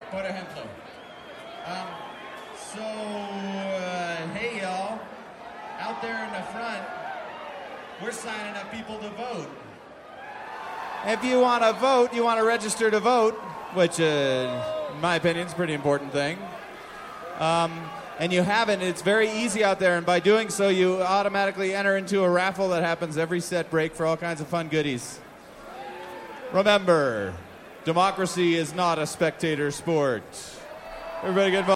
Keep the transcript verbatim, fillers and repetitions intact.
Por ejemplo. Um, so, uh, hey, y'all. Out there in the front, we're signing up people to vote. If you want to vote, you want to register to vote, which, uh, in my opinion, is a pretty important thing. Um, and you haven't, it's very easy out there, and by doing so, you automatically enter into a raffle that happens every set break for all kinds of fun goodies. Remember, democracy is not a spectator sport. Everybody get involved.